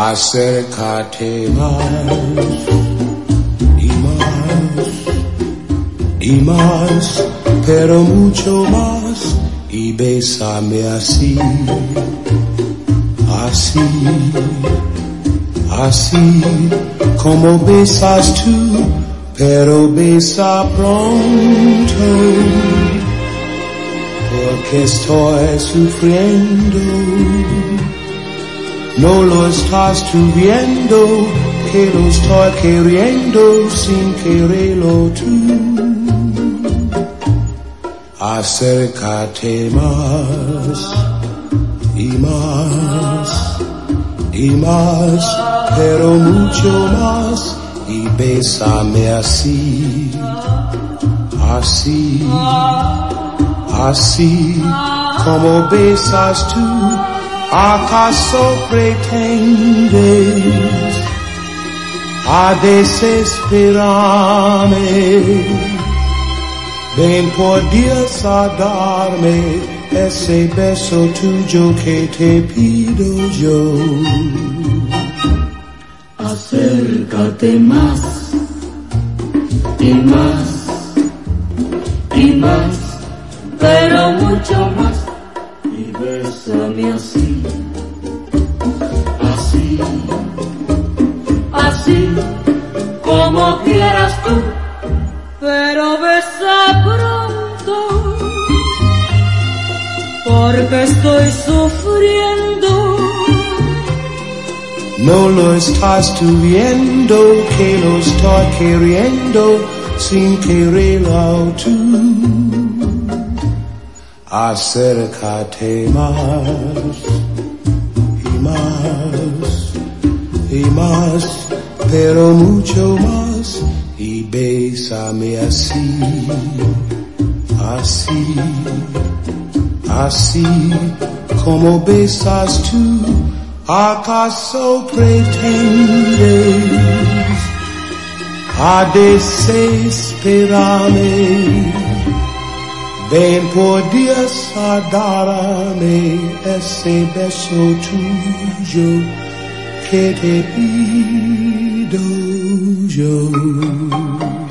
Acércate más y más y más, pero mucho más, y bésame así, así, así como besas tú, pero besa pronto, porque estoy sufriendo. No lo estás tú viendo, que lo estoy queriendo sin quererlo tú. Acércate más y más y más, pero mucho más, y bésame así, así, así como besas tú. ¿Acaso pretendes a desesperarme? Ven por Dios a darme ese beso tuyo que te pido yo. Acércate más y más y más, pero mucho más, y bésame así, así, así como quieras tú, pero besa pronto, porque estoy sufriendo. No lo estás tú viendo, que lo estoy queriendo sin quererlo tú. Acércate más y más y más, pero mucho más, y bésame así, así, así como besas tú. ¿Acaso pretendes a desesperarme? Ven por Dios a darme ese beso tuyo que te pido yo.